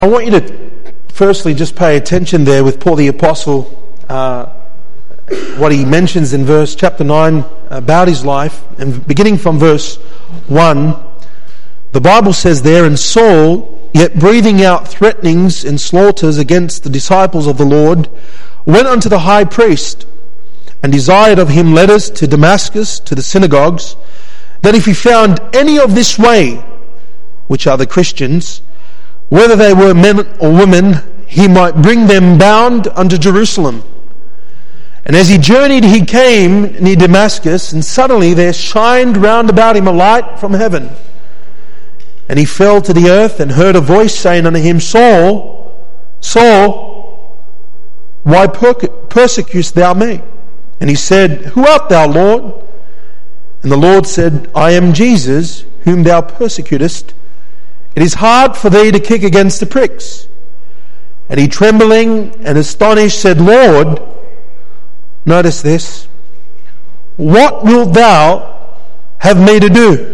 I want you to firstly just pay attention there with Paul the Apostle, what he mentions in chapter 9 about his life, and beginning from verse 1, the Bible says there, "And Saul, yet breathing out threatenings and slaughters against the disciples of the Lord, went unto the high priest, and desired of him letters to Damascus, to the synagogues, that if he found any of this way," which are the Christians, "whether they were men or women, he might bring them bound unto Jerusalem. And as he journeyed, he came near Damascus, and suddenly there shined round about him a light from heaven. And he fell to the earth, and heard a voice saying unto him, Saul, Saul, why persecutest thou me? And he said, Who art thou, Lord? And the Lord said, I am Jesus, whom thou persecutest. It is hard for thee to kick against the pricks. And he, trembling and astonished, said, Lord, notice this, what wilt thou have me to do?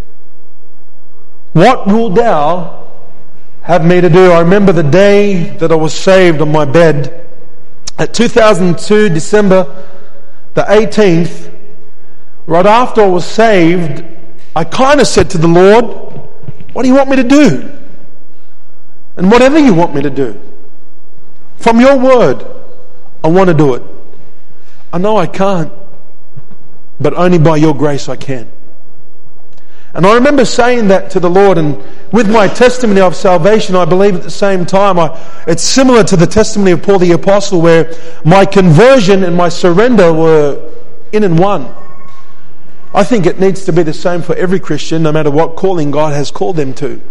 What wilt thou have me to do? I remember the day that I was saved on my bed. At 2002, December the 18th, right after I was saved, I kind of said to the Lord, what do you want me to do? And whatever you want me to do, from your word, I want to do it. I know I can't, but only by your grace I can. And I remember saying that to the Lord, and with my testimony of salvation, I believe at the same time, it's similar to the testimony of Paul the Apostle, where my conversion and my surrender were in one. I think it needs to be the same for every Christian, no matter what calling God has called them to.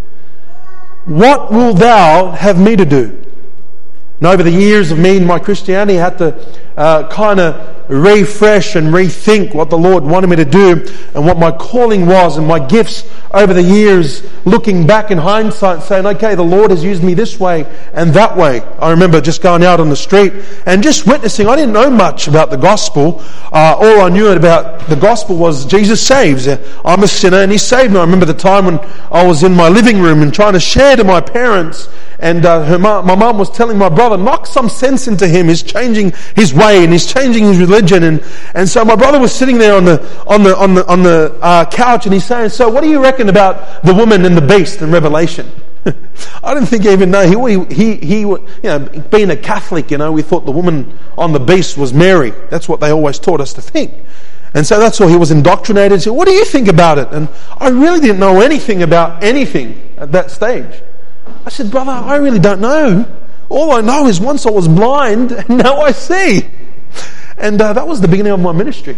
What will thou have me to do? And over the years of me and my Christianity, I had to kind of refresh and rethink what the Lord wanted me to do and what my calling was and my gifts over the years, looking back in hindsight saying, okay, the Lord has used me this way and that way. I remember just going out on the street and just witnessing. I didn't know much about the gospel. All I knew about the gospel was Jesus saves. I'm a sinner and He saved me. I remember the time when I was in my living room and trying to share to my parents, and my mum was telling my brother, knock some sense into him. He's changing his way and he's changing his religion. And so my brother was sitting there on the couch, and he's saying, so what do you reckon about the woman and the beast in Revelation? I didn't think he even know. He being a Catholic, we thought the woman on the beast was Mary. That's what they always taught us to think. And so that's why he was indoctrinated. He said, what do you think about it? And I really didn't know anything about anything at that stage. I said, brother, I really don't know. All I know is once I was blind and now I see. And that was the beginning of my ministry.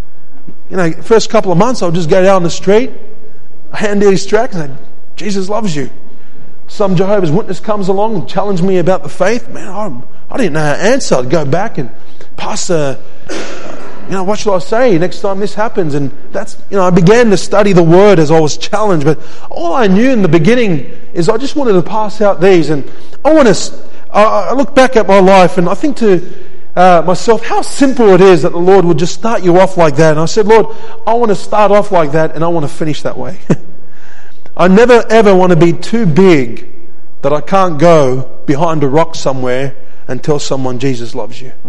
First couple of months I would just go down the street, hand these tracts, and say, Jesus loves you. Some Jehovah's Witness comes along and challenge me about the faith. Man, I didn't know how to answer. I'd go back and, Pastor, what should I say next time this happens? And that's, I began to study the Word as I was challenged. But all I knew in the beginning is I just wanted to pass out these. And I look back at my life and I think to myself, how simple it is that the Lord would just start you off like that. And I said, Lord, I want to start off like that and I want to finish that way. I never ever want to be too big that I can't go behind a rock somewhere and tell someone Jesus loves you.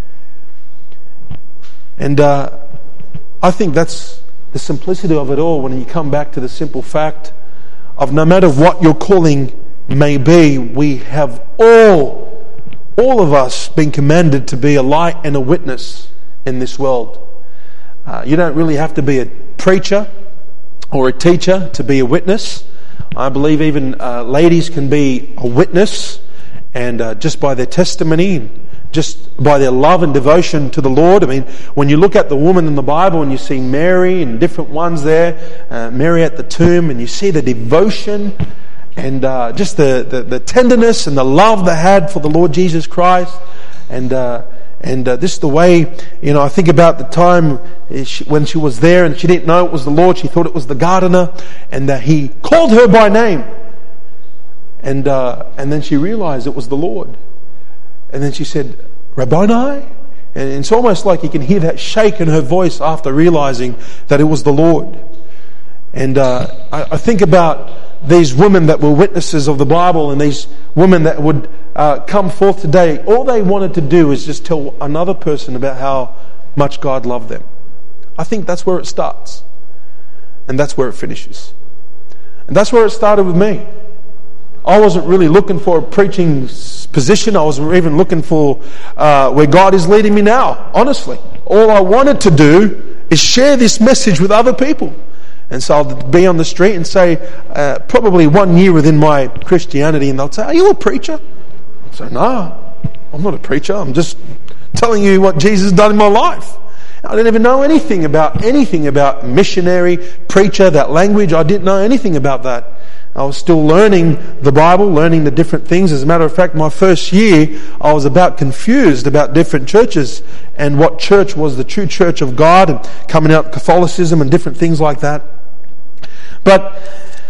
And I think that's the simplicity of it all when you come back to the simple fact of no matter what your calling may be, we have all of us been commanded to be a light and a witness in this world. You don't really have to be a preacher or a teacher to be a witness. I believe even ladies can be a witness, and just by their testimony, just by their love and devotion to the Lord. When you look at the woman in the Bible and you see Mary and different ones there, Mary at the tomb, and you see the devotion and just the tenderness and the love they had for the Lord Jesus Christ, and this is the way, I think about the time when she was there and she didn't know it was the Lord. She thought it was the gardener, and He called her by name, and then she realized it was the Lord. And then she said, Rabboni? And it's almost like you can hear that shake in her voice after realizing that it was the Lord. And I think about these women that were witnesses of the Bible and these women that would come forth today, all they wanted to do is just tell another person about how much God loved them. I think that's where it starts. And that's where it finishes. And that's where it started with me. I wasn't really looking for a preaching position. I wasn't even looking for where God is leading me now, honestly. All I wanted to do is share this message with other people. And so I'll be on the street and say, probably 1 year within my Christianity, and they'll say, "Are you a preacher?" I say, "No, I'm not a preacher. I'm just telling you what Jesus has done in my life." I didn't even know anything about missionary, preacher, that language. I didn't know anything about that. I was still learning the Bible, learning the different things. As a matter of fact, my first year, I was about confused about different churches and what church was the true church of God, and coming out Catholicism and different things like that. But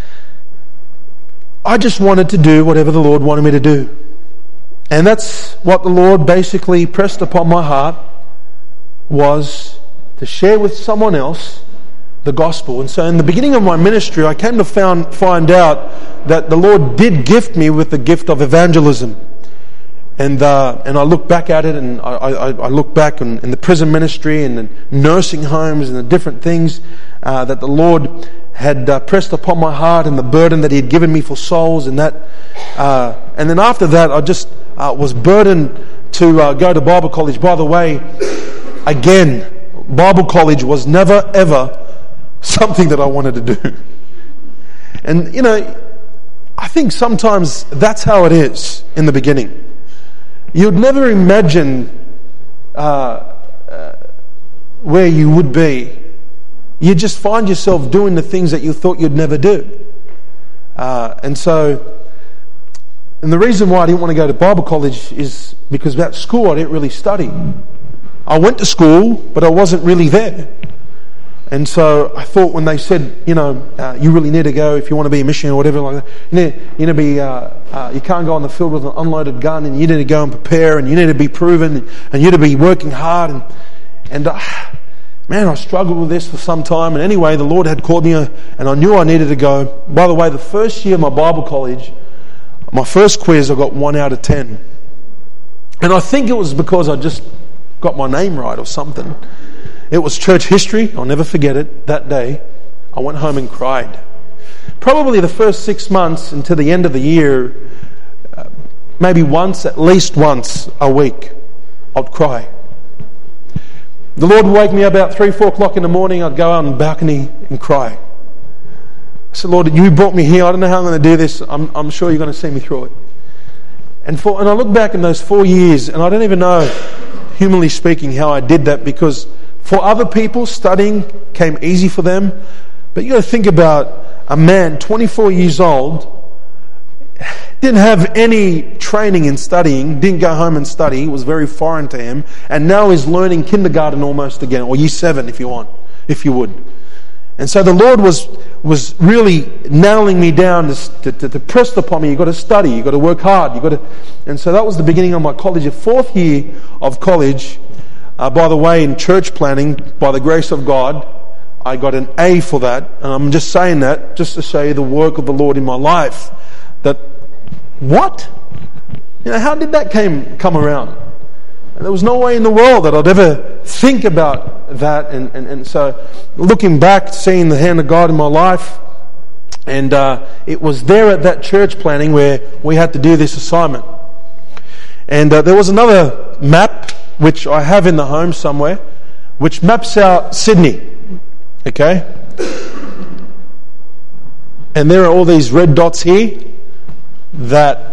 I just wanted to do whatever the Lord wanted me to do. And that's what the Lord basically pressed upon my heart, was to share with someone else the gospel. And so in the beginning of my ministry, I came to find out that the Lord did gift me with the gift of evangelism. And I look back at it, and I look back in the prison ministry and the nursing homes and the different things that the Lord had pressed upon my heart, and the burden that He had given me for souls, and that. And then after that, I just was burdened to go to Bible college. By the way, again, Bible college was never ever something that I wanted to do. And I think sometimes that's how it is in the beginning. You'd never imagine where you would be. You just find yourself doing the things that you thought you'd never do. And the reason why I didn't want to go to Bible college is because at school I didn't really study. I went to school, but I wasn't really there. And so I thought, when they said, you really need to go if you want to be a missionary or whatever like that. You need to be. You can't go on the field with an unloaded gun, and you need to go and prepare, and you need to be proven, and you need to be working hard. And I struggled with this for some time. And anyway, the Lord had called me, and I knew I needed to go. By the way, the first year of my Bible college, my first quiz, I got 1 out of 10. And I think it was because I just got my name right or something. It was church history. I'll never forget it. That day, I went home and cried. Probably the first 6 months until the end of the year, maybe at least once a week, I'd cry. The Lord would wake me up about 3, 4 o'clock in the morning. I'd go out on the balcony and cry. I said, "Lord, you brought me here. I don't know how I'm going to do this. I'm sure you're going to see me through it." And I look back in those 4 years, and I don't even know, humanly speaking, how I did that, because for other people, studying came easy for them. But you got to think about a man, 24 years old, didn't have any training in studying, didn't go home and study, it was very foreign to him, and now he's learning kindergarten almost again, or year 7 if you would. And so the Lord was really nailing me down to press upon me. You've got to study, you've got to work hard, and so that was the beginning of my college. The 4th year of college, by the way, in church planning, by the grace of God, I got an A for that. And I'm just saying that just to show you the work of the Lord in my life. How did that come around? And there was no way in the world that I'd ever think about that. And so looking back, seeing the hand of God in my life, and it was there at that church planning where we had to do this assignment. And there was another map, which I have in the home somewhere, which maps out Sydney. Okay? And there are all these red dots here that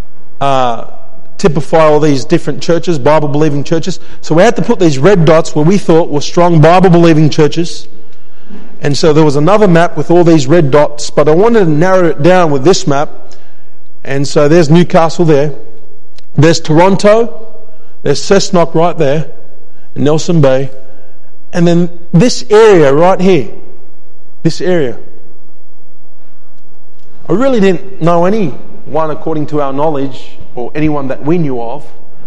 typify all these different churches, Bible-believing churches. So we had to put these red dots where we thought were strong Bible-believing churches. And so there was another map with all these red dots, but I wanted to narrow it down with this map. And so there's Newcastle there. There's Toronto. There's Cessnock right there, in Nelson Bay. And then this area right here, this area. I really didn't know anyone, according to our knowledge, or anyone that we knew of,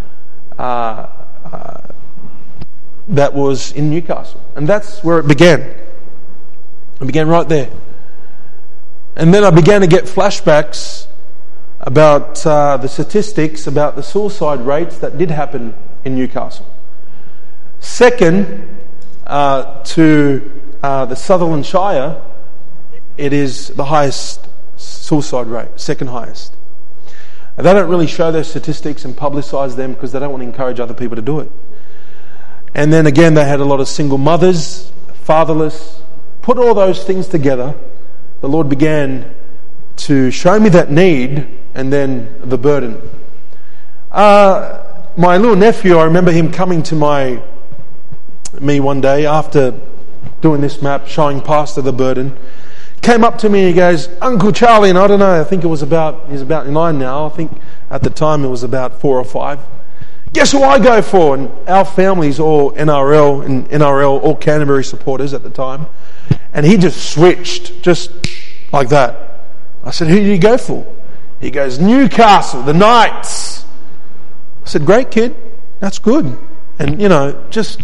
that was in Newcastle. And that's where it began. It began right there. And then I began to get flashbacks about the statistics about the suicide rates that did happen in Newcastle. Second to the Sutherland Shire, it is the highest suicide rate, second highest. And they don't really show those statistics and publicise them because they don't want to encourage other people to do it. And then again, they had a lot of single mothers, fatherless. Put all those things together, the Lord began to show me that need and then the burden. My little nephew, I remember him coming to me one day after doing this map, showing Pastor the burden. Came up to me and he goes, Uncle Charlie, and I don't know, I think he's about 9 now. I think at the time it was about 4 or 5. Guess who I go for? And our family's all NRL, all Canterbury supporters at the time. And he just switched, just like that. I said, who did you go for? He goes, Newcastle, the Knights. I said, great kid, that's good. And just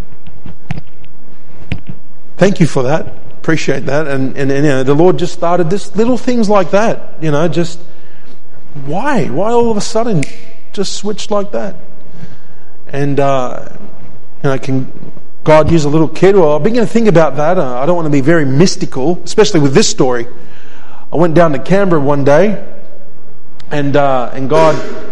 thank you for that. Appreciate that. And the Lord just started this little things like that. Just why all of a sudden just switched like that? And can God use a little kid? Well, I've been going to think about that. I don't want to be very mystical, especially with this story. I went down to Canberra one day, and God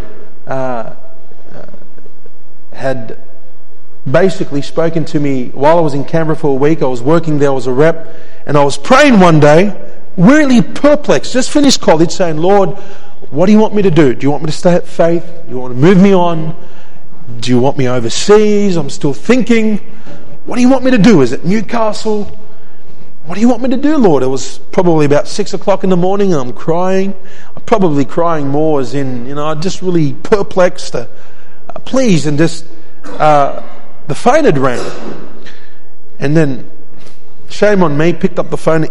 had basically spoken to me while I was in Canberra for a week. I was working there, I was a rep, and I was praying one day, really perplexed, just finished college, saying, Lord, what do you want me to do? Do you want me to stay at Faith? Do you want to move me on? Do you want me overseas? I'm still thinking. What do you want me to do? Is it Newcastle? What do you want me to do, Lord? It was probably about 6 o'clock in the morning and I'm crying. I'm probably crying more as in, I'm just really perplexed. Please, and just the phone had rang. And then, shame on me, picked up the phone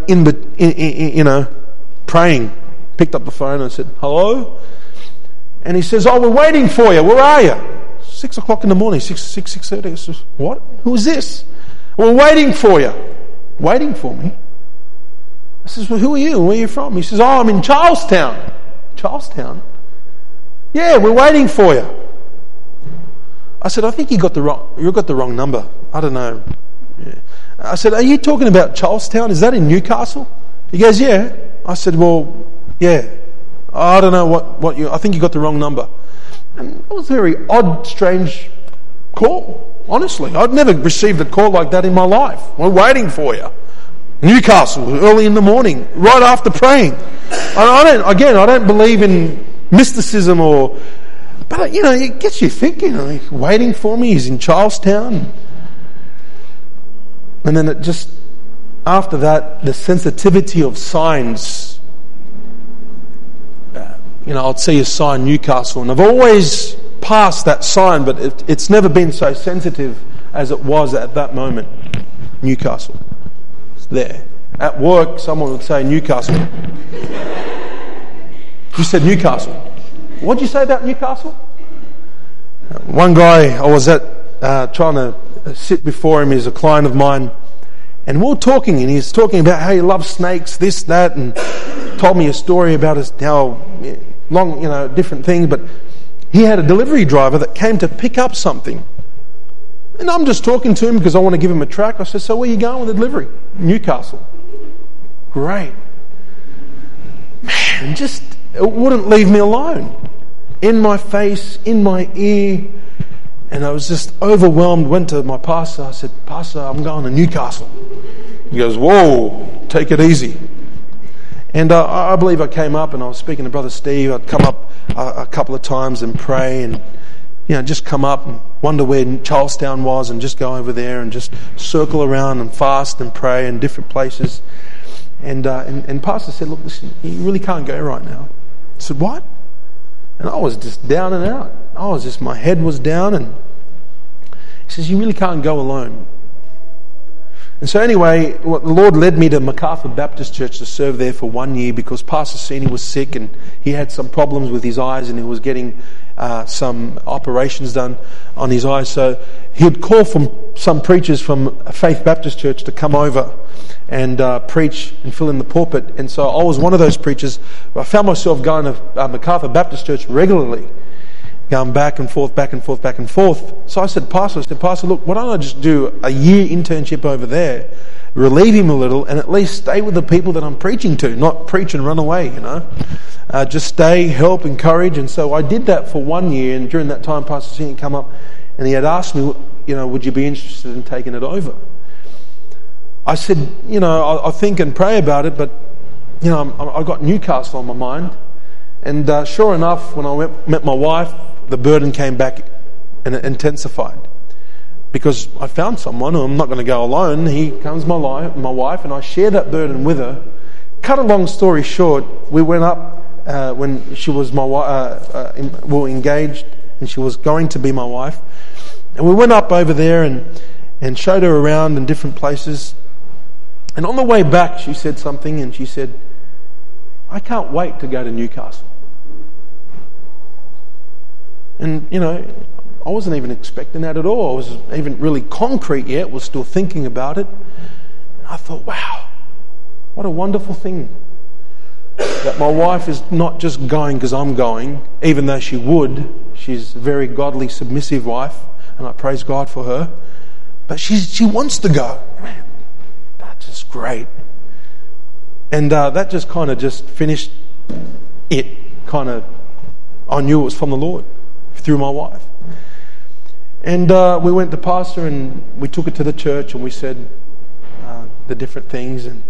praying. Picked up the phone and said, hello? And he says, we're waiting for you. Where are you? 6 o'clock in the morning, 6:30. I says, what? Who is this? We're waiting for you. Waiting for me? I says, well, who are you? Where are you from? He says, I'm in Charlestown. Charlestown? Yeah, we're waiting for you. I said, I think you got the wrong number. I don't know. Yeah. I said, are you talking about Charlestown? Is that in Newcastle? He goes, yeah. I said, well, yeah. I don't know I think you got the wrong number. And it was a very odd, strange call. Honestly, I'd never received a call like that in my life. We're waiting for you. Newcastle, early in the morning, right after praying. I don't believe in mysticism but it gets you thinking. He's waiting for me. He's in Charlestown. And then it just, after that, the sensitivity of signs. I'd see a sign, Newcastle, and I've always passed that sign, but it's never been so sensitive as it was at that moment. Newcastle. It's there. At work, someone would say Newcastle. You said Newcastle. What did you say about Newcastle? One guy I was trying to sit before him, he's a client of mine, and we were talking, and he's talking about how he loves snakes, this, that, and told me a story about how long, different things, but he had a delivery driver that came to pick up something. And I'm just talking to him because I want to give him a track. I said, so where are you going with the delivery? Newcastle. Great. Man, it wouldn't leave me alone. In my face, in my ear. And I was just overwhelmed. Went to my pastor. I said, Pastor, I'm going to Newcastle. He goes, whoa, take it easy. And I believe I came up and I was speaking to Brother Steve. I'd come up a couple of times and pray and, just come up and wonder where Charlestown was and just go over there and just circle around and fast and pray in different places. And Pastor said, look, listen, you really can't go right now. I said, what? And I was just down and out. My head was down, and he says, you really can't go alone. And so anyway, the Lord led me to MacArthur Baptist Church to serve there for 1 year because Pastor Sini was sick and he had some problems with his eyes and he was getting some operations done on his eyes. So he would call from some preachers from Faith Baptist Church to come over and preach and fill in the pulpit. And so I was one of those preachers. I found myself going to MacArthur Baptist Church regularly, going back and forth, back and forth, back and forth. So I said, Pastor, look, why don't I just do a year internship over there, relieve him a little, and at least stay with the people that I'm preaching to, not preach and run away, just stay, help, encourage. And so I did that for 1 year, and during that time, Pastor Senior come up, and he had asked me, would you be interested in taking it over? I said, I'll think and pray about it, but, I've got Newcastle on my mind. And sure enough, when I met my wife, the burden came back and it intensified. Because I found someone, who I'm not going to go alone. He comes my wife, and I share that burden with her. Cut a long story short, we went up when she was my wife, we were engaged, and she was going to be my wife. And we went up over there and showed her around in different places. And on the way back, she said something, and she said, I can't wait to go to Newcastle. And, I wasn't even expecting that at all. I wasn't even really concrete yet, was still thinking about it. And I thought, wow, what a wonderful thing. That my wife is not just going because I'm going, even though she would. She's a very godly, submissive wife, and I praise God for her. But she wants to go. Man, that's just great. And that just kind of just finished it. I knew it was from the Lord through my wife. And we went to Pastor, and we took it to the church, and we said the different things. And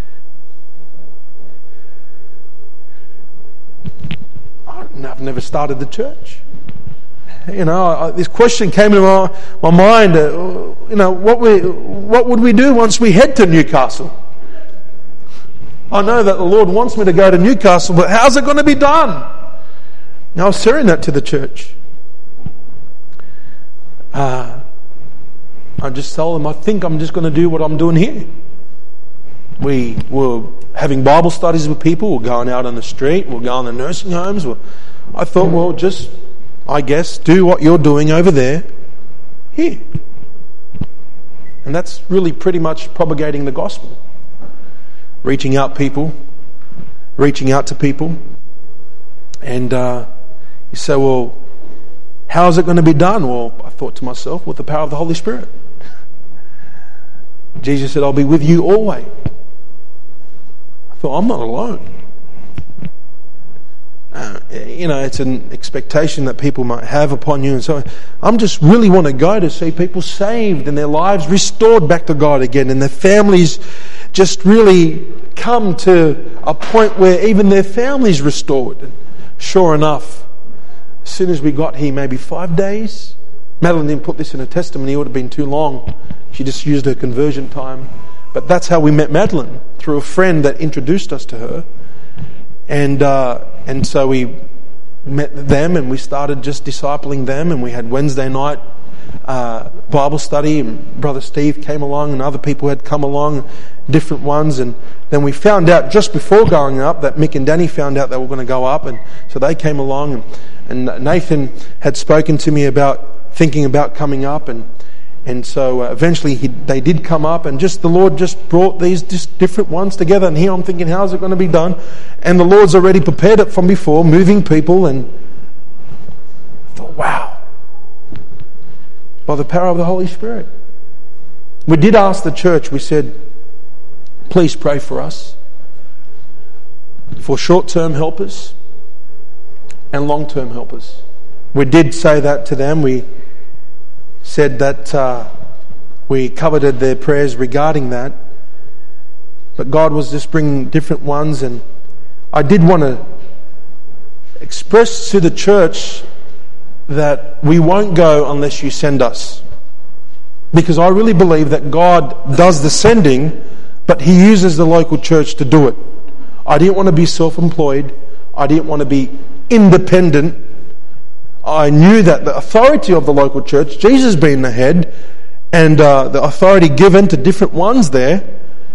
I've never started the church. This question came into my mind. What would we do once we head to Newcastle? I know that the Lord wants me to go to Newcastle, but how's it going to be done? Now I was sharing that to the church. I just told them, I think I'm just going to do what I'm doing here. We were having Bible studies with people. We're going out on the street. We're going to nursing homes. I thought, well, just, I guess, do what you're doing over there here. And that's really pretty much propagating the gospel. Reaching out to people. And you say, well, how is it going to be done? Well, I thought to myself, with the power of the Holy Spirit. Jesus said, I'll be with you always. I thought, I'm not alone. It's an expectation that people might have upon you. And so I'm just really want to go to see people saved and their lives restored back to God again, and their families just really come to a point where even their family's restored. And sure enough, as soon as we got here, maybe 5 days, Madeline didn't put this in her testimony, it would have been too long. She just used her conversion time. But that's how we met Madeline, through a friend that introduced us to her. And so we met them, and we started just discipling them, and we had Wednesday night Bible study, and Brother Steve came along, and other people had come along, different ones. And then we found out just before going up that Mick and Danny found out they were going to go up, and so they came along, and Nathan had spoken to me about thinking about coming up, and so eventually they did come up, and just the Lord just brought these just different ones together. And here I'm thinking, how's it going to be done? And the Lord's already prepared it from before, moving people. And I thought, wow, by the power of the Holy Spirit. We did ask the church, we said, please pray for us, for short-term helpers and long-term helpers. We did say that to them. We said that we coveted their prayers regarding that. But God was just bringing different ones, and I did want to express to the church that we won't go unless you send us. Because I really believe that God does the sending, but He uses the local church to do it. I didn't want to be self-employed. I didn't want to be independent. I knew that the authority of the local church, Jesus being the head, and the authority given to different ones there,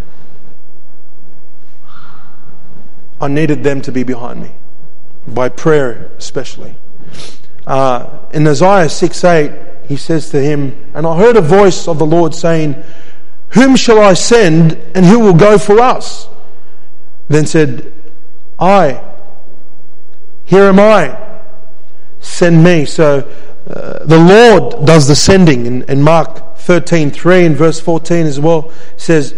I needed them to be behind me, by prayer especially. In Isaiah 6:8, he says to him, "And I heard a voice of the Lord saying, 'Whom shall I send, and who will go for us?' Then said I, 'Here am I, send me.'" So the Lord does the sending. In Mark 13:3 and verse 14 as well, says,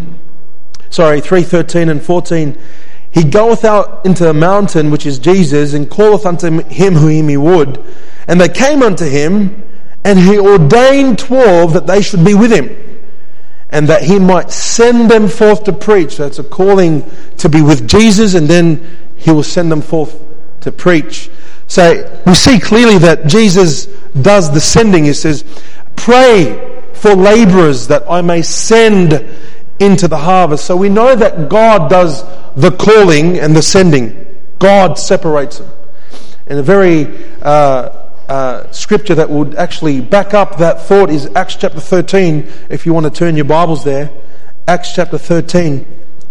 3:13 and 14, "He goeth out into a mountain," which is Jesus, "and calleth unto him whom he would. And they came unto him, and he ordained 12 that they should be with him, and that he might send them forth to preach." So it's a calling to be with Jesus, and then he will send them forth to preach. So we see clearly that Jesus does the sending. He says, "Pray for laborers that I may send into the harvest." So we know that God does the calling and the sending. God separates them. And a very scripture that would actually back up that thought is Acts chapter 13, if you want to turn your Bibles there. Acts chapter 13.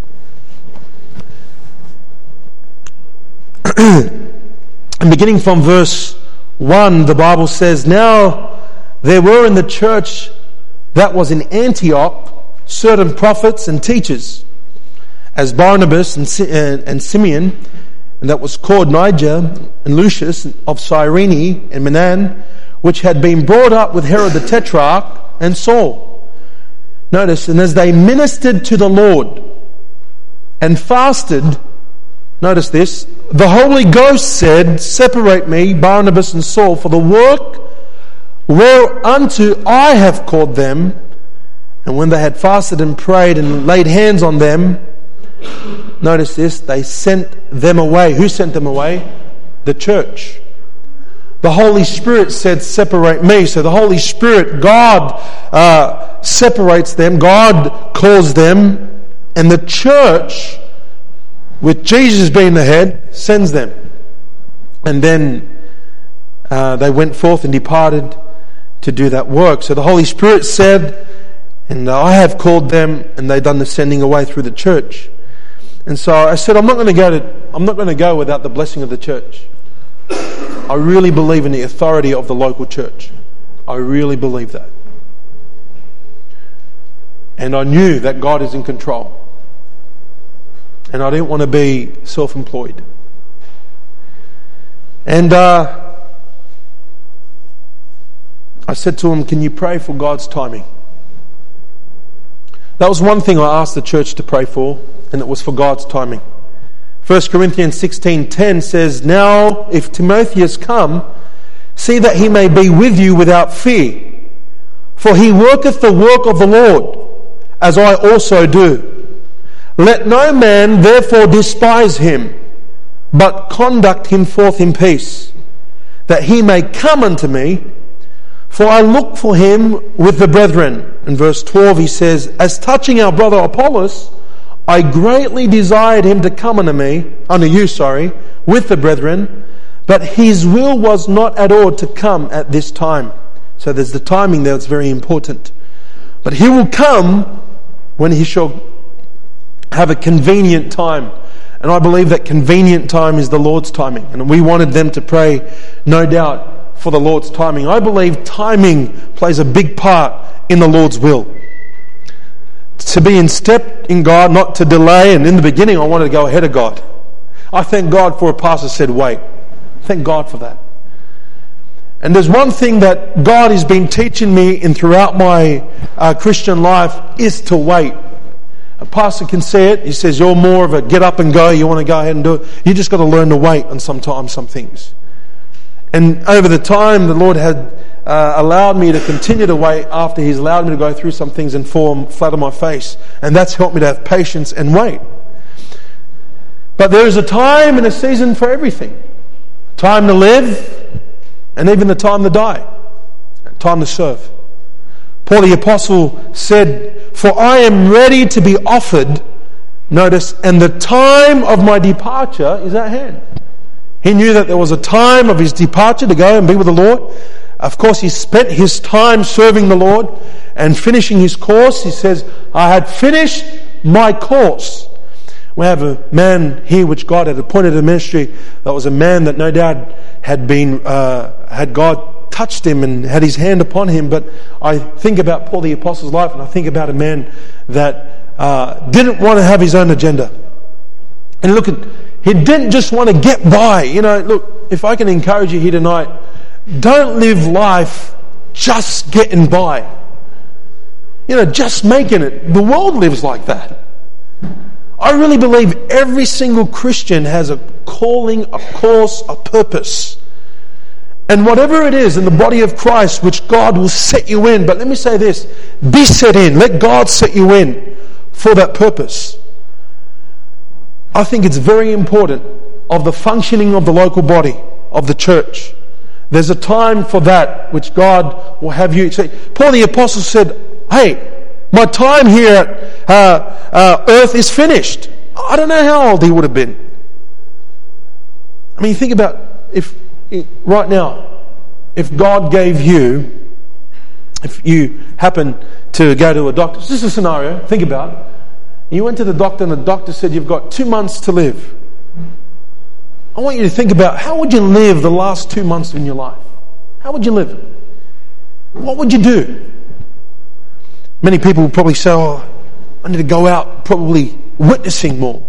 And beginning from verse 1, the Bible says, "Now there were in the church that was in Antioch certain prophets and teachers, as Barnabas and Simeon, and that was called Niger, and Lucius of Cyrene, and Menan, which had been brought up with Herod the Tetrarch, and Saul." Notice, "And as they ministered to the Lord and fasted," notice this, "the Holy Ghost said, 'Separate me, Barnabas and Saul, for the work whereunto I have called them.' And when they had fasted and prayed and laid hands on them," notice this, "they sent them away." Who sent them away? The church. The Holy Spirit said, "Separate me." So the Holy Spirit, God separates them, God calls them, and the church, with Jesus being the head, sends them. And then they went forth and departed to do that work. So the Holy Spirit said, and I have called them, and they've done the sending away through the church. And so I said, I'm not going to go without the blessing of the church. I really believe in the authority of the local church. I really believe that. And I knew that God is in control. And I didn't want to be self-employed. And I said to him, "Can you pray for God's timing?" That was one thing I asked the church to pray for, and it was for God's timing. 1 Corinthians 16:10 says, "Now if Timotheus come, see that he may be with you without fear. For he worketh the work of the Lord, as I also do. Let no man therefore despise him, but conduct him forth in peace, that he may come unto me. For I look for him with the brethren." In verse 12 he says, "As touching our brother Apollos, I greatly desired him to come unto you, with the brethren, but his will was not at all to come at this time." So there's the timing there, it's very important. "But he will come when he shall have a convenient time." And I believe that convenient time is the Lord's timing. And we wanted them to pray, no doubt, for the Lord's timing. I believe timing plays a big part in the Lord's will. To be in step in God, not to delay. And in the beginning, I wanted to go ahead of God. I thank God for a pastor said, "Wait." Thank God for that. And there's one thing that God has been teaching me throughout my Christian life is to wait. A pastor can say it. He says, "You're more of a get up and go. You want to go ahead and do it." You just got to learn to wait on sometimes some things. And over the time, the Lord had allowed me to continue to wait after He's allowed me to go through some things and fall flat on my face. And that's helped me to have patience and wait. But there is a time and a season for everything. Time to live, and even a time to die. Time to serve. Paul the Apostle said, "For I am ready to be offered," notice, "and the time of my departure is at hand." He knew that there was a time of his departure to go and be with the Lord. Of course, he spent his time serving the Lord and finishing his course. He says, "I had finished my course." We have a man here which God had appointed to ministry that was a man that no doubt had God touched him and had his hand upon him. But I think about Paul the Apostle's life, and I think about a man that didn't want to have his own agenda. And look, he didn't just want to get by. Look, if I can encourage you here tonight, don't live life just getting by. Just making it. The world lives like that. I really believe every single Christian has a calling, a course, a purpose. And whatever it is in the body of Christ which God will set you in, but let me say this, be set in. Let God set you in for that purpose. I think it's very important of the functioning of the local body, of the church. There's a time for that which God will have you. Paul the Apostle said, hey, my time here at earth is finished. I don't know how old he would have been. I mean, think about right now, if God gave you, if you happen to go to a doctor, this is a scenario, think about it. You went to the doctor and the doctor said you've got 2 months to live. I want you to think about, how would you live the last 2 months in your life? How would you live? What would you do? Many people will probably say, I need to go out probably witnessing more.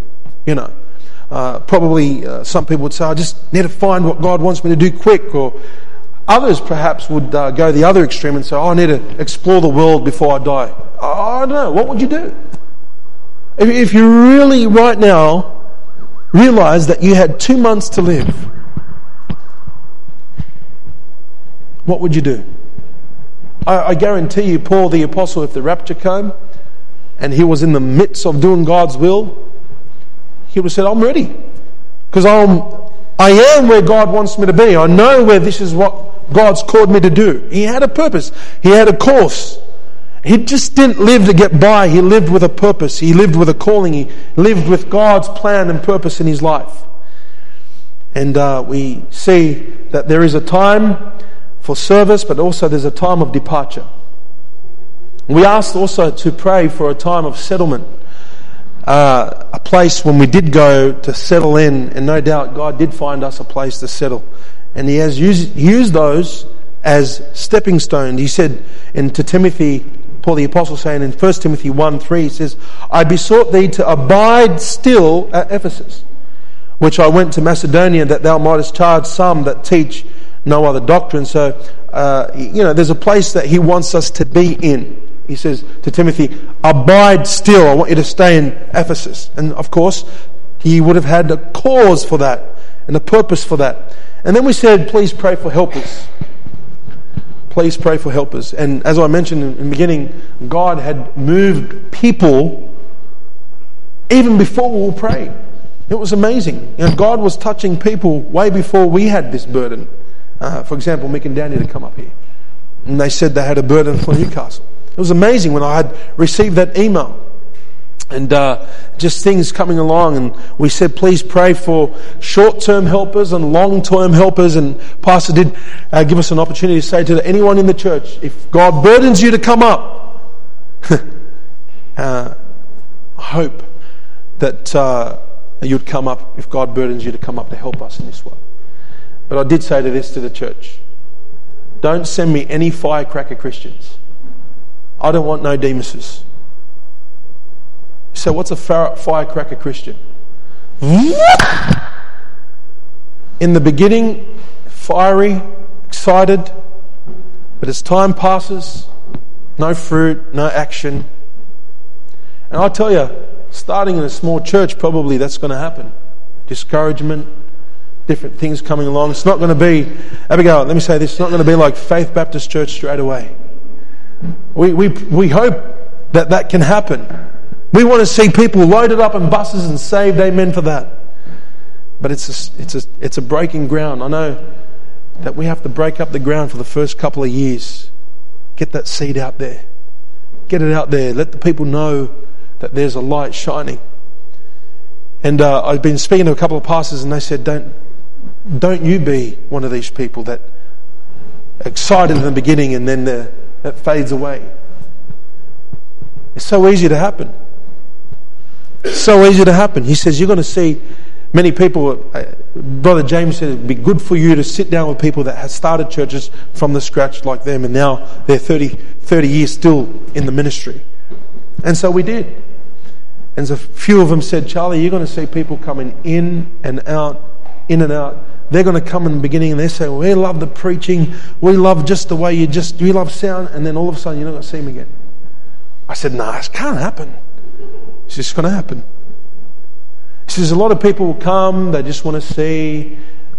Probably some people would say, I just need to find what God wants me to do quick. Or others perhaps would go the other extreme and say, I need to explore the world before I die. I don't know. What would you do? If you really right now realize that you had 2 months to live, what would you do? I guarantee you, Paul the Apostle, if the rapture came and he was in the midst of doing God's will, he would have said, I'm ready. Because I am where God wants me to be. I know where this is what God's called me to do. He had a purpose. He had a course. He just didn't live to get by. He lived with a purpose. He lived with a calling. He lived with God's plan and purpose in his life. And we see that there is a time for service, but also there's a time of departure. We asked also to pray for a time of settlement. A place when we did go to settle in, and no doubt God did find us a place to settle. And he has used those as stepping stones. He said to Timothy, Paul the Apostle saying in 1 Timothy 1:3, he says, I besought thee to abide still at Ephesus, which I went to Macedonia, that thou mightest charge some that teach no other doctrine. So, there's a place that he wants us to be in. He says to Timothy, abide still. I want you to stay in Ephesus. And of course, he would have had a cause for that and a purpose for that. And then we said, please pray for helpers. Please pray for helpers. And as I mentioned in the beginning, God had moved people even before we were praying. It was amazing. God was touching people way before we had this burden. For example, Mick and Danny to come up here. And they said they had a burden for Newcastle. It was amazing when I had received that email. And just things coming along, and we said please pray for short-term helpers and long-term helpers. And Pastor did give us an opportunity to say to anyone in the church, if God burdens you to come up, I hope that you'd come up if God burdens you to come up to help us in this way. But I did say to the church, don't send me any firecracker Christians. I don't want no Demuses. So what's a firecracker Christian? In the beginning, fiery, excited, but as time passes, no fruit, no action. And I tell you, starting in a small church, probably that's going to happen. Discouragement, different things coming along. It's not going to be, Abigail, let me say this, it's not going to be like Faith Baptist Church straight away. We hope that can happen. We want to see people loaded up in buses and saved. Amen for that. But it's a breaking ground. I know that we have to break up the ground for the first couple of years. Get that seed out there. Get it out there. Let the people know that there's a light shining. And I've been speaking to a couple of pastors, and they said, don't you be one of these people that excited in the beginning and then that fades away. It's so easy to happen. So easy to happen. He says you're going to see many people Brother James said it'd be good for you to sit down with people that have started churches from the scratch like them, and now they're 30 years still in the ministry. And so we did. And so a few of them said, Charlie, you're going to see people coming in and out. They're going to come in the beginning and they say, we love the preaching, we love just the way we love sound, and then all of a sudden you're not going to see them again. I said, no, it can't happen. It's just going to happen. He says, a lot of people will come, they just want to see,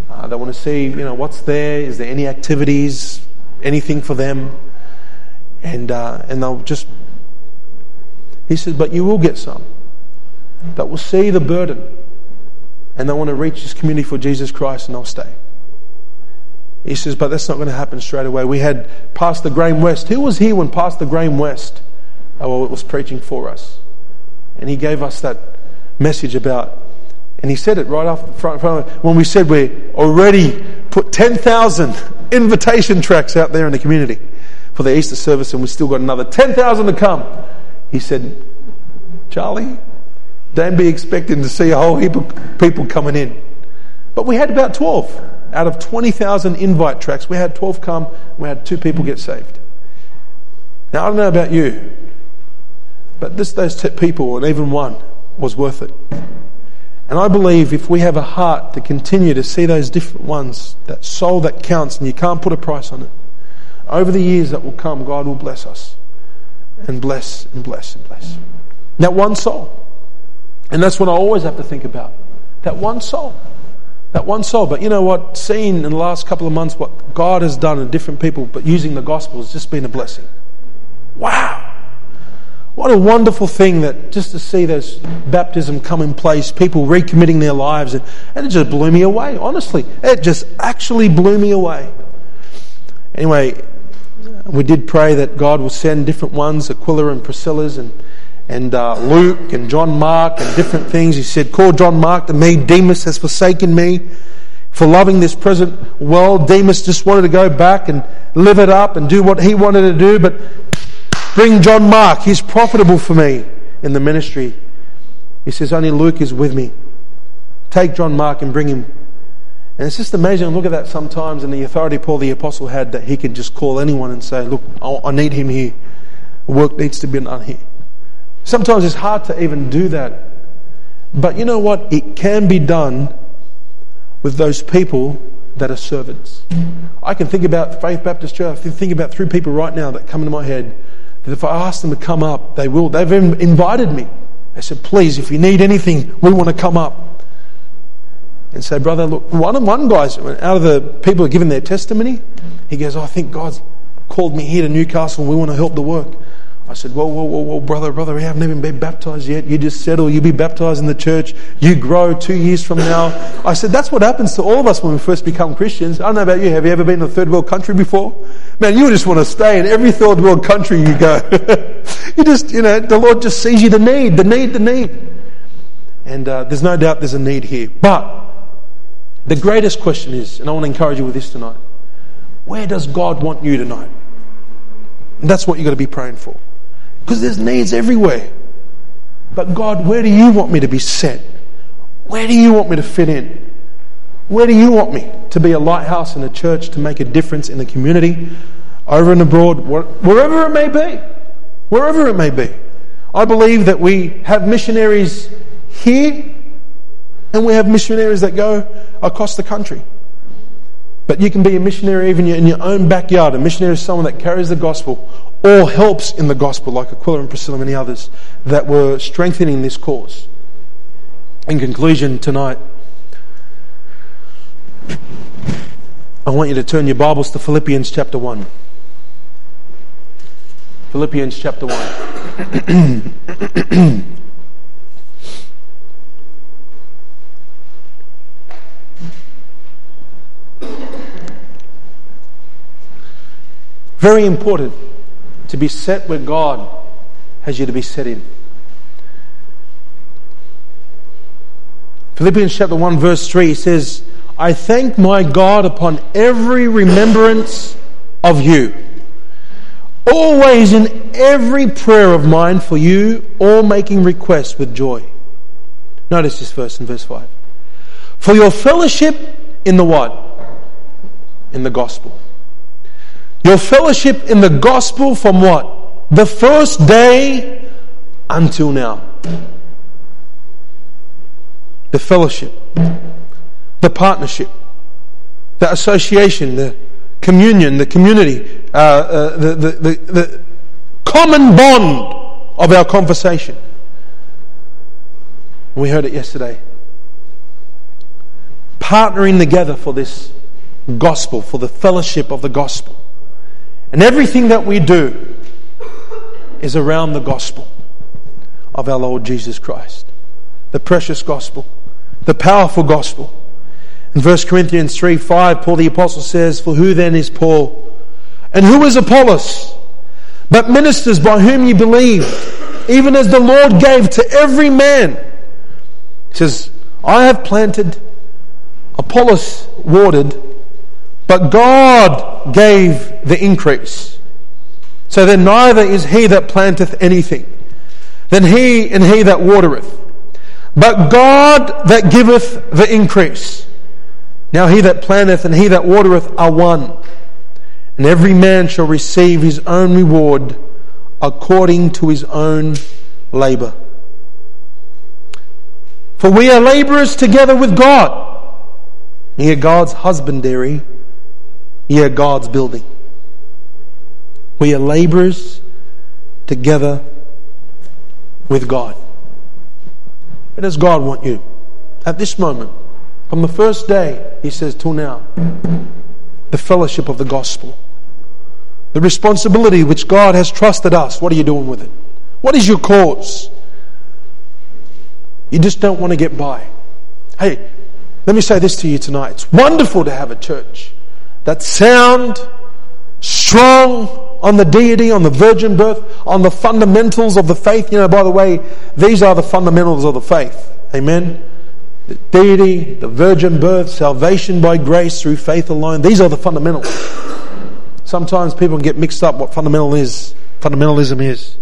what's there, is there any activities, anything for them, and they'll just, he says, but you will get some that will see the burden and they want to reach this community for Jesus Christ, and they'll stay. He says, but that's not going to happen straight away. We had Pastor Graham West. Who was here when Pastor Graham West was preaching for us? And he gave us that message about, and he said it right off the front when we said we already put 10,000 invitation tracts out there in the community for the Easter service, and we still got another 10,000 to come. He said, Charlie, don't be expecting to see a whole heap of people coming in. But we had about 12. Out of 20,000 invite tracts, we had 12 come, and we had 2 people get saved. Now, I don't know about you, but those people, and even one, was worth it. And I believe if we have a heart to continue to see those different ones, that soul that counts, and you can't put a price on it, over the years that will come, God will bless us. And bless and bless and bless. That one soul. And that's what I always have to think about. That one soul. That one soul. But you know what? Seeing in the last couple of months what God has done in different people, but using the gospel has just been a blessing. Wow. What a wonderful thing that just to see those baptism come in place, people recommitting their lives, and it just blew me away, honestly. It just actually blew me away. Anyway, we did pray that God will send different ones, Aquila and Priscilla's and Luke and John Mark and different things. He said, call John Mark to me. Demas has forsaken me for loving this present world. Demas just wanted to go back and live it up and do what he wanted to do, but bring John Mark. He's profitable for me in the ministry. He says, only Luke is with me. Take John Mark and bring him. And it's just amazing to look at that sometimes, and the authority Paul the Apostle had, that he could just call anyone and say, look, I need him here. Work needs to be done here. Sometimes it's hard to even do that. But you know what? It can be done with those people that are servants. I can think about Faith Baptist Church. I think about 3 people right now that come into my head, that if I ask them to come up, they will. They've invited me. They said, please, if you need anything, we want to come up. And say, brother, look, one guy's, out of the people who are giving their testimony, he goes, I think God's called me here to Newcastle and we want to help the work. I said, whoa, brother, we haven't even been baptised yet. You just settle, you be baptised in the church, you grow 2 years from now. I said, that's what happens to all of us when we first become Christians. I don't know about you, have you ever been in a third world country before? Man, you just want to stay in every third world country you go. The Lord just sees you the need. And there's no doubt there's a need here. But the greatest question is, and I want to encourage you with this tonight, where does God want you tonight? And that's what you've got to be praying for. Because there's needs everywhere. But God, where do you want me to be set? Where do you want me to fit in? Where do you want me to be a lighthouse in a church, to make a difference in the community, over and abroad, wherever it may be? Wherever it may be. I believe that we have missionaries here, and we have missionaries that go across the country. But you can be a missionary even in your own backyard. A missionary is someone that carries the gospel or helps in the gospel, like Aquila and Priscilla and many others that were strengthening this cause. In conclusion tonight, I want you to turn your Bibles to Philippians chapter 1. Philippians chapter 1. Very important to be set where God has you to be set in. Philippians chapter 1 verse 3 says, I thank my God upon every remembrance of you, always in every prayer of mine for you, all making requests with joy. Notice this verse in verse 5. For your fellowship in the what? In the gospel. Your fellowship in the gospel from what? The first day until now. The fellowship, the partnership, the association, the communion, the community, the common bond of our conversation. We heard it yesterday. Partnering together for this gospel, for the fellowship of the gospel. And everything that we do is around the gospel of our Lord Jesus Christ. The precious gospel, the powerful gospel. In 1 Corinthians 3:5, Paul the Apostle says, For who then is Paul? And who is Apollos? But ministers by whom you believed, even as the Lord gave to every man. He says, I have planted, Apollos watered, but God gave the increase. So then neither is he that planteth anything, than he and he that watereth, but God that giveth the increase. Now he that planteth and he that watereth are one, and every man shall receive his own reward according to his own labour. For we are labourers together with God. Ye are God's husbandry, ye are God's building. We are labourers together with God. Where does God want you? At this moment, from the first day, he says, till now, the fellowship of the gospel. The responsibility which God has trusted us. What are you doing with it? What is your cause? You just don't want to get by. Hey, let me say this to you tonight. It's wonderful to have a church that's sound, strong on the deity, on the virgin birth, on the fundamentals of the faith. You know, by the way, these are the fundamentals of the faith. Amen? The deity, the virgin birth, salvation by grace through faith alone. These are the fundamentals. Sometimes people can get mixed up what fundamentalism is.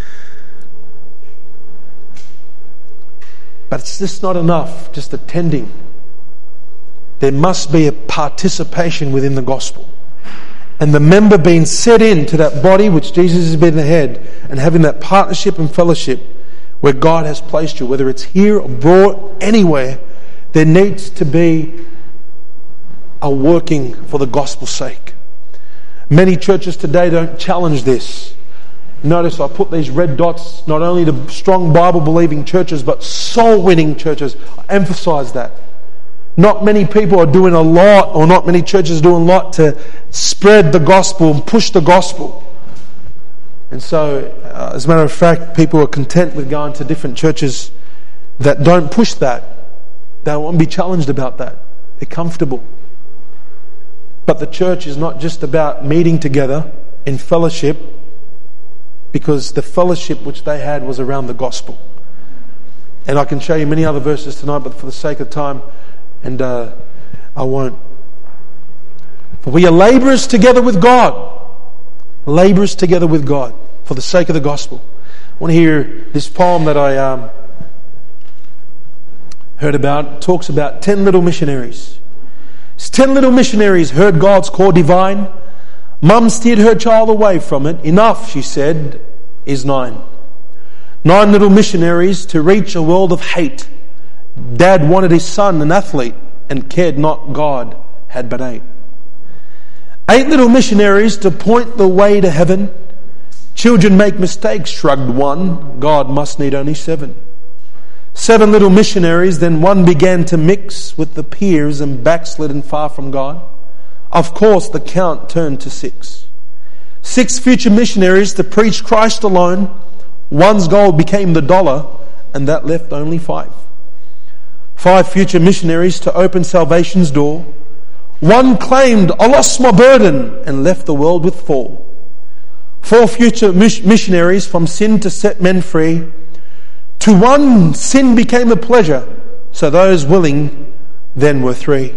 But it's just not enough, just attending. There must be a participation within the gospel. And the member being set into that body which Jesus has been the head, and having that partnership and fellowship where God has placed you, whether it's here, abroad, anywhere, there needs to be a working for the gospel's sake. Many churches today don't challenge this. Notice I put these red dots, not only to strong Bible-believing churches, but soul-winning churches. I emphasize that. Not many people are doing a lot, or not many churches are doing a lot to spread the gospel and push the gospel. And so, as a matter of fact, people are content with going to different churches that don't push that. They won't be challenged about that. They're comfortable. But the church is not just about meeting together in fellowship, because the fellowship which they had was around the gospel. And I can show you many other verses tonight, but for the sake of time, and I won't. For we are labourers together with God. Labourers together with God for the sake of the gospel. I want to hear this poem that I heard about. It talks about 10 little missionaries. It's 10 little missionaries heard God's call divine. Mum steered her child away from it. Enough, she said, is 9. 9 little missionaries to reach a world of hate. Dad wanted his son an athlete and cared not, God had but 8. 8 little missionaries to point the way to heaven. Children make mistakes, shrugged one. God must need only 7. 7 little missionaries, then one began to mix with the peers and backslidden far from God. Of course, the count turned to 6. 6 future missionaries to preach Christ alone. One's goal became the dollar, and that left only 5. 5 future missionaries to open salvation's door. One claimed, I lost my burden, and left the world with 4. 4 future missionaries from sin to set men free. To one, sin became a pleasure, so those willing then were 3.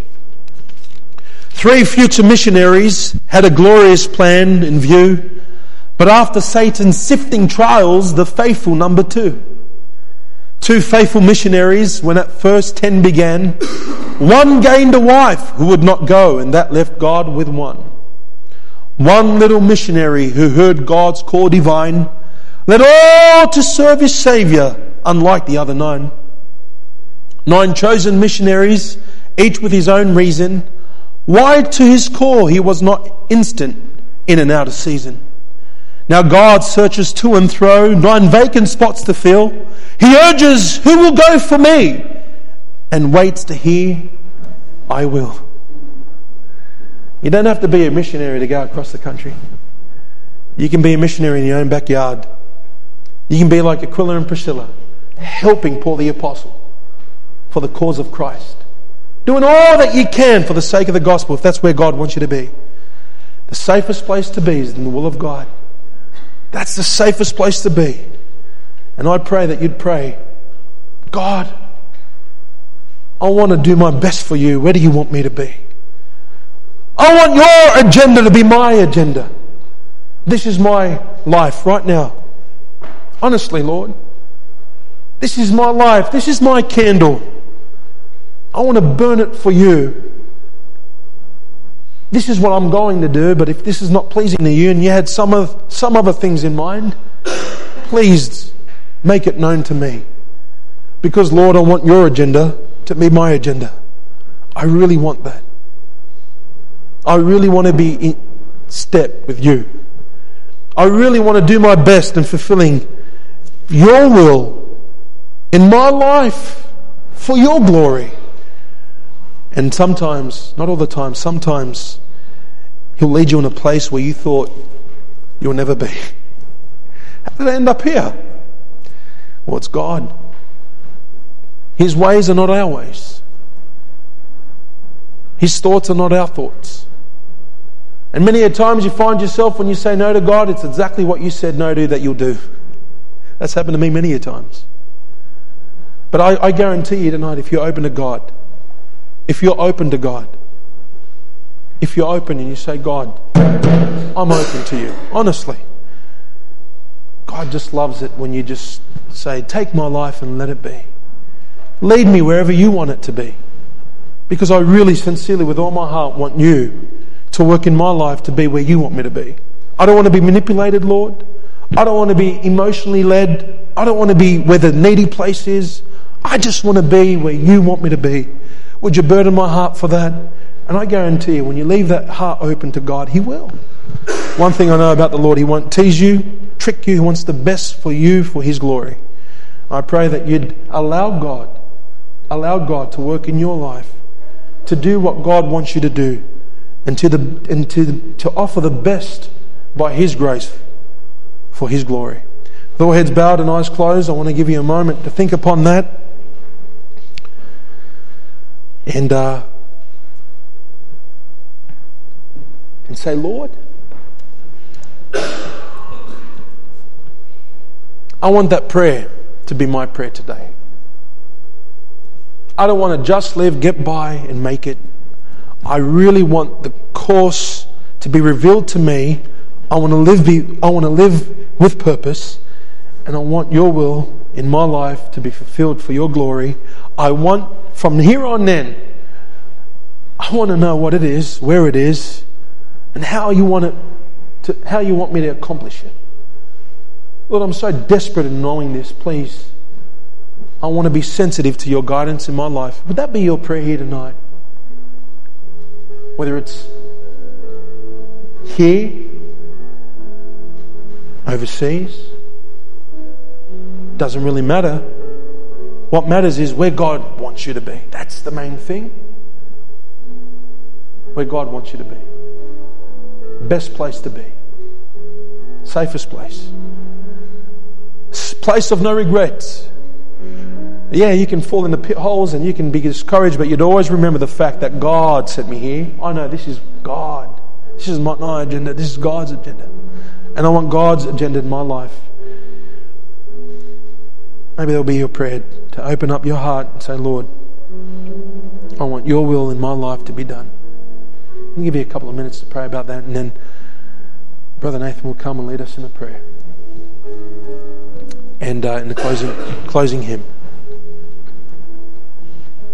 3 future missionaries had a glorious plan in view, but after Satan's sifting trials, the faithful number 2. 2 faithful missionaries, when at first 10 began, one gained a wife who would not go, and that left God with one. One little missionary who heard God's call divine, led all to serve his Saviour, unlike the other 9. 9 chosen missionaries, each with his own reason, why to his call he was not instant in and out of season. Now God searches to and fro, 9 vacant spots to fill. He urges, who will go for me? And waits to hear, I will. You don't have to be a missionary to go across the country. You can be a missionary in your own backyard. You can be like Aquila and Priscilla, helping Paul the Apostle for the cause of Christ. Doing all that you can for the sake of the gospel, if that's where God wants you to be. The safest place to be is in the will of God. That's the safest place to be. And I pray that you'd pray, God, I want to do my best for you. Where do you want me to be? I want your agenda to be my agenda. This is my life right now. Honestly, Lord, this is my life. This is my candle. I want to burn it for you. This is what I'm going to do, but if this is not pleasing to you and you had some other things in mind, please make it known to me. Because, Lord, I want your agenda to be my agenda. I really want that. I really want to be in step with you. I really want to do my best in fulfilling your will in my life for your glory. And sometimes, not all the time, sometimes He'll lead you in a place where you thought you'll never be. How did I end up here? Well, it's God. His ways are not our ways. His thoughts are not our thoughts. And many a times you find yourself, when you say no to God, it's exactly what you said no to that you'll do. That's happened to me many a times. But I guarantee you tonight, if you're open to God, if you're open to God, if you're open and you say, God, I'm open to you, honestly. God just loves it when you just say, take my life and let it be. Lead me wherever you want it to be. Because I really sincerely, with all my heart, want you to work in my life to be where you want me to be. I don't want to be manipulated, Lord. I don't want to be emotionally led. I don't want to be where the needy place is. I just want to be where you want me to be. Would you burden my heart for that? And I guarantee you, when you leave that heart open to God, He will. One thing I know about the Lord, He won't tease you, trick you. He wants the best for you, for His glory. I pray that you'd allow God to work in your life, to do what God wants you to do, and to offer the best by His grace for His glory. With all heads bowed and eyes closed, I want to give you a moment to think upon that. And say, Lord, I want that prayer to be my prayer today. I don't want to just live, get by and make it. I really want the course to be revealed to me. I want to live with purpose, and I want your will in my life to be fulfilled for your glory. I want, from here on in, I want to know what it is, where it is, and how you want me to accomplish it. Lord, I'm so desperate in knowing this. Please, I want to be sensitive to your guidance in my life. Would that be your prayer here tonight? Whether it's here, overseas, doesn't really matter. What matters is where God wants you to be. That's the main thing. Where God wants you to be. Best place to be. Safest place. Place of no regrets. Yeah, you can fall in the pit holes and you can be discouraged, but you'd always remember the fact that God sent me here. I know this is God. This is not my agenda. This is God's agenda. And I want God's agenda in my life. Maybe there'll be your prayer to open up your heart and say, Lord, I want your will in my life to be done. I'll give you a couple of minutes to pray about that, and then Brother Nathan will come and lead us in a prayer. And in the closing hymn.